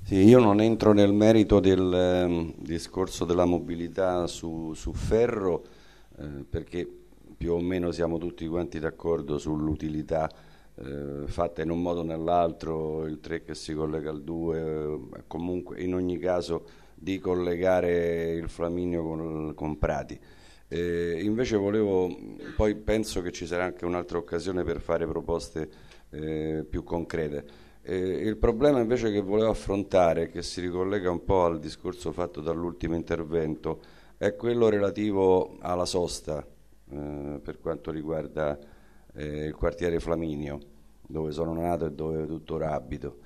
Sì, io non entro nel merito del discorso della mobilità su ferro, perché più o meno siamo tutti quanti d'accordo sull'utilità fatta in un modo o nell'altro, il 3 che si collega al 2, comunque in ogni caso di collegare il Flaminio con Prati. Invece poi penso che ci sarà anche un'altra occasione per fare proposte più concrete. Il problema invece che volevo affrontare, che si ricollega un po' al discorso fatto dall'ultimo intervento, è quello relativo alla sosta, per quanto riguarda il quartiere Flaminio, dove sono nato e dove tuttora abito.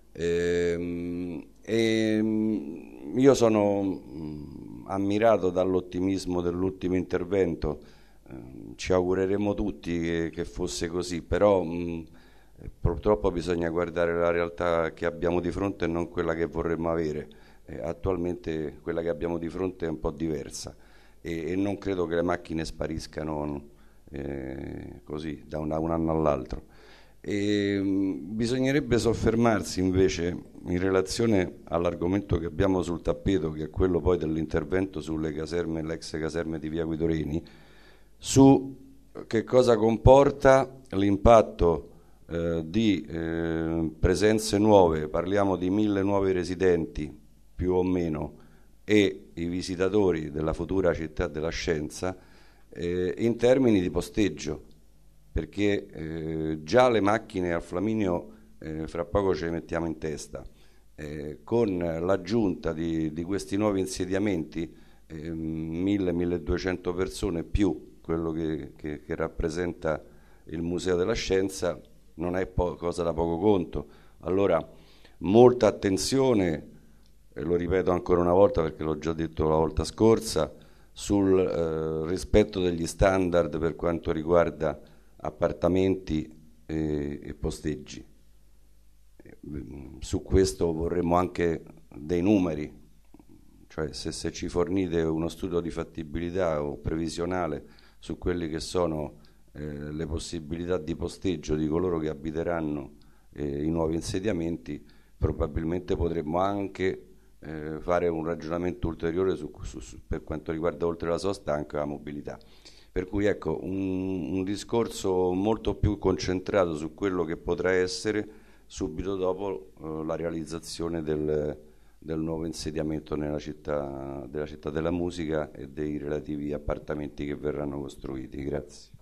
Io sono ammirato dall'ottimismo dell'ultimo intervento, ci augureremmo tutti che fosse così, però purtroppo bisogna guardare la realtà che abbiamo di fronte e non quella che vorremmo avere. Attualmente quella che abbiamo di fronte è un po' diversa e non credo che le macchine spariscano così da un anno all'altro. Bisognerebbe soffermarsi invece in relazione all'argomento che abbiamo sul tappeto, che è quello poi dell'intervento sulle caserme, le ex caserme di Via Guidorini, su che cosa comporta l'impatto di presenze nuove, parliamo di 1000 nuovi residenti più o meno, e i visitatori della futura città della scienza in termini di posteggio, perché già le macchine al Flaminio fra poco ce le mettiamo in testa. Con l'aggiunta di questi nuovi insediamenti, 1000-1200 persone più quello che rappresenta il Museo della Scienza, non è cosa da poco conto. Allora, molta attenzione, e lo ripeto ancora una volta perché l'ho già detto la volta scorsa, sul rispetto degli standard per quanto riguarda appartamenti e posteggi. Su questo vorremmo anche dei numeri, cioè se ci fornite uno studio di fattibilità o previsionale su quelli che sono le possibilità di posteggio di coloro che abiteranno i nuovi insediamenti, probabilmente potremmo anche fare un ragionamento ulteriore per quanto riguarda oltre la sosta anche la mobilità. Per cui ecco, un discorso molto più concentrato su quello che potrà essere subito dopo la realizzazione del nuovo insediamento della città della musica e dei relativi appartamenti che verranno costruiti. Grazie.